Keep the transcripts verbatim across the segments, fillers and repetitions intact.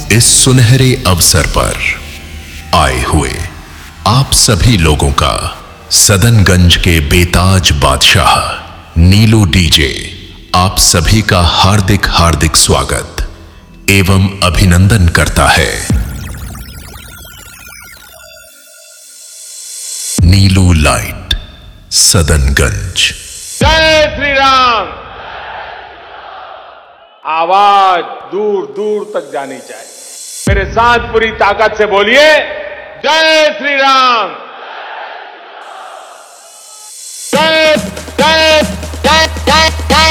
इस सुनहरे अवसर पर आए हुए आप सभी लोगों का सदनगंज के बेताज बादशाह नीलू डीजे आप सभी का हार्दिक हार्दिक स्वागत एवं अभिनंदन करता है। नीलू लाइट, सदनगंज। जय श्री राम। आवाज दूर दूर तक जानी चाहिए। मेरे साथ पूरी ताकत से बोलिए, जय श्री राम। जय जय जय जय जय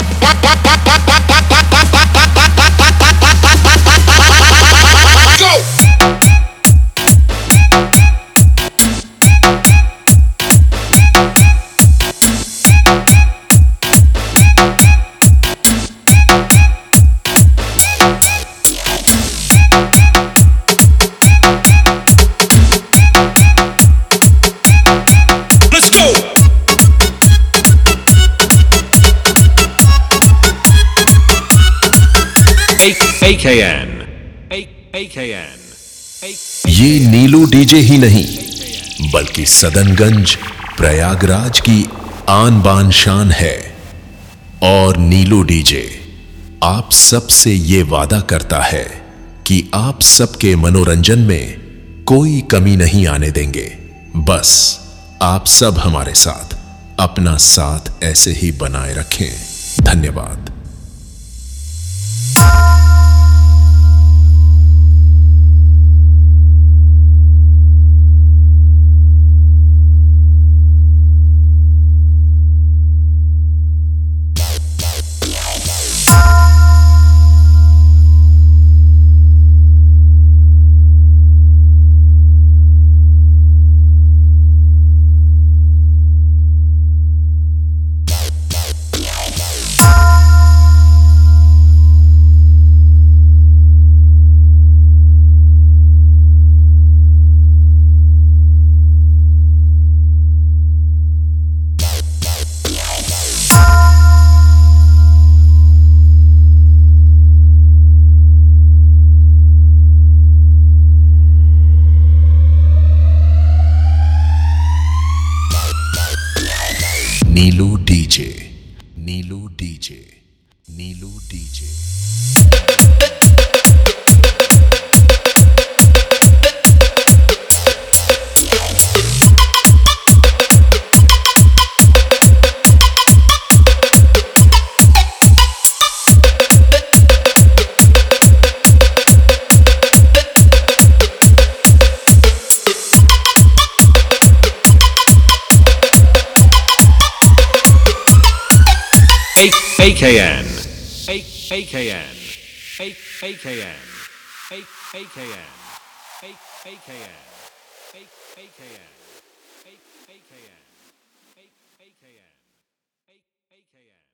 A K N A K N ये नीलू डीजे ही नहीं बल्कि सदनगंज प्रयागराज की आन बान शान है। और नीलू डीजे आप सबसे ये वादा करता है कि आप सबके मनोरंजन में कोई कमी नहीं आने देंगे। बस आप सब हमारे साथ अपना साथ ऐसे ही बनाए रखें। धन्यवाद। Neelu DJ, Neelu DJ, Neelu DJ. A K N A K N A K N A K N A K N A K N A K N A K N A K N